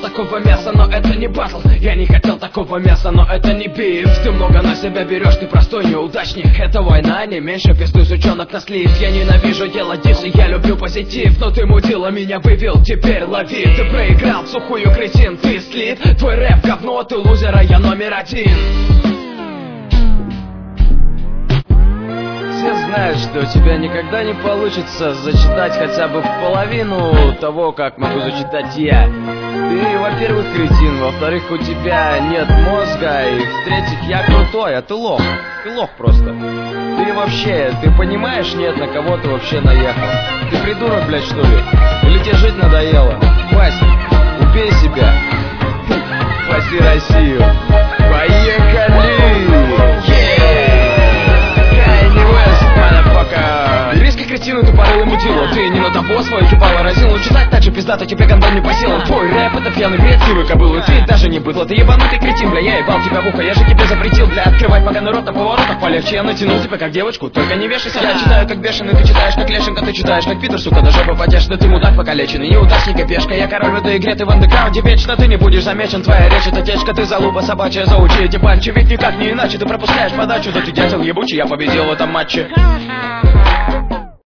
такого мяса, но это не батл. Я не хотел такого мяса, но это не биф. Ты много на себя берешь, ты простой неудачник. Это война, не меньше пиздуй сучонок на слив. Я ненавижу делать дисы, я люблю позитив. Но ты мудила, меня вывел, теперь лови. Ты проиграл, сухую кретин, ты слит. Твой рэп говно, ты лузера, я номер один. Все знают, что у тебя никогда не получится зачитать хотя бы в половину того, как могу зачитать я. Ты, во-первых, кретин, во-вторых, у тебя нет мозга, и в-третьих, я крутой, а ты лох. Ты лох просто. Ты вообще, ты понимаешь, нет, на кого ты вообще наехал? Ты придурок, блядь, что ли? Или тебе жить надоело? Вась, убей себя. Спаси Россию. Поехали! Кретину тупорылый мутило. Ты не на того свою кипало разилу. Читать так же пиздато, тебе гандон не по силам. Твой рэп это пьяный бред, сивый кобылы. Ты даже не быдло, ты ебанутый кретин, бля. Я ебал тебя в ухо, я же тебе запретил, бля. Открывать поганый рот на поворотах полегче. Я натянул тебя как девочку, только не вешайся. Я читаю как бешеный, ты читаешь как лешенка. Ты читаешь как пидор, сука, даже попадешь. Ты мудак покалеченный, неудачник и пешка. Я король в этой игре, ты в андеграунде вечно. Ты не будешь замечен, твоя речь это течка. Ты залупа собачья, заучи эти панчи. Ведь никак не иначе, ты пропускаешь подачу. Да ты дятел ебучий, я победил в этом матче.